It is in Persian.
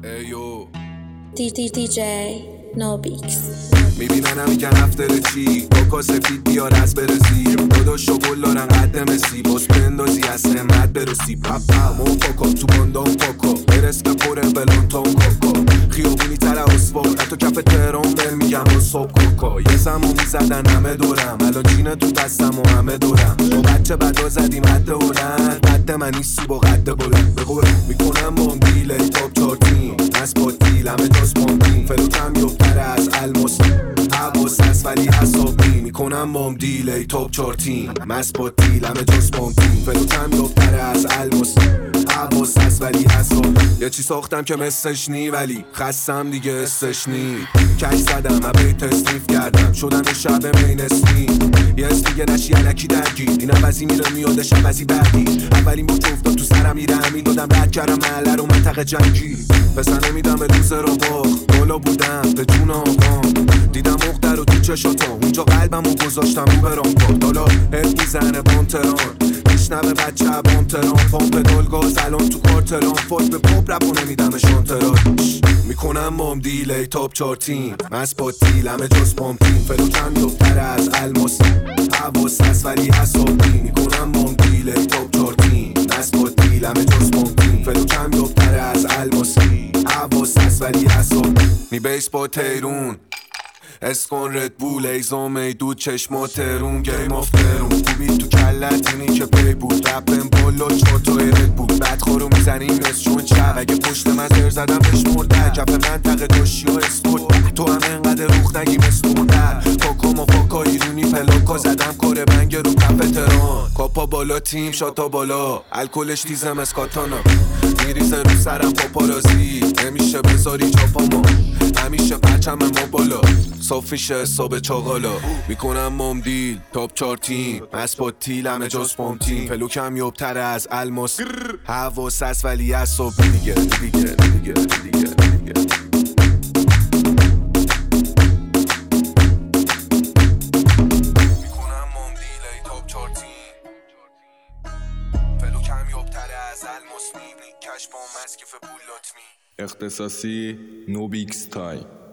ایو DJ نوبیکس میبیننم میگن هفته چی باکا سفید بیار از برسی دادا شغل دارن قد مسی باز بندازی از همت برسی پاپا موفاکا تو باندام پاکا برس که پره بلانتان کاکا خیابونی تر اسفال حتی کف تهران بر میگم با صبح کاکا یه زمان میزدن همه دورم الان چینه تو دستم و همه دورم با بچه بدا زدیم حد هلند قد من نیستی با قد بلند بگورم میکنم بام دیل ای تاپ چارتیم از با دیل همه داست باندیم فلوتم یوبتر از الماس حواس هست ولی حسابی میکنم بام دیل ای تاپ چارتیم مست با دیل همه جاست باندیم فلوتم یوبتر از الماس حواس هست ولی حسابی یه چی ساختم که مثلش نی ولی خستم دیگه استش نی کش زدم همه تصنیف کردم شدم یه شب مینسنی یه از دیگه نشی علکی درگیر این عوضی میره میاده شبزی برگی اولین با افتاد تو سرم میره همین دادم رد کردم محله رو منطقه جنگی پسر نمیدم به لوزر رو باخ بالا بودم به جون آقام دیدم مختر رو تو چشاتم اونجا قلبم رو گذاشتم رو برام پاد حالا هد میزنه بانتران میشنوه بچه بانتران پامپ دلگاز الان تو کارتران فوت به پاپ رپ و نمیدم شانتران میکنم بام دیل ای تاپ چارتیم مست با دیل همه جاست پامپیم فلوتم یوبتر از الماس حواس هست ولی حسابی میکنم بام دیل ای تاپ چارتیم مست با دیل همه جاست پامپیم فلوتم یوبتر از الماسی حواس هست ولی حسابی می بیس با تیرون اسکان ردبول ایزام ایدود چشما ترون گیم آف ترون خوبی تو کلت اینی که پی بود رپم بالا چاتای رد بود بدخورو میزنیم مثل چون چپ اگه پشت من زر زدم بشمرده کف منطقه داشتی ها اسپورت تو هم انقدر روخ نگی مثل مردر کاکا مافاکا ایرونی پلاکا زدم کار بنگ رو کف تران کاپا بالا تیم شاتا بالا الکلش دیزم از کاتانا میریزه رو سرم پاپارازی نمیشه بذاری چاپاما همیشه پرچم ما بالا صافیش حساب چاقالا میکنم بام دیل تاپ چارتیم اسبات تیل همه جاست بام تیم فلوکم یوبتر از الماس حواس هست ولی حساب دیگه میکنم بام دیل ای تاپ چارتیم فلوکم یوبتر از الماس میبینی کش بام مسکف بولات می اختصاصی نوبیکس تای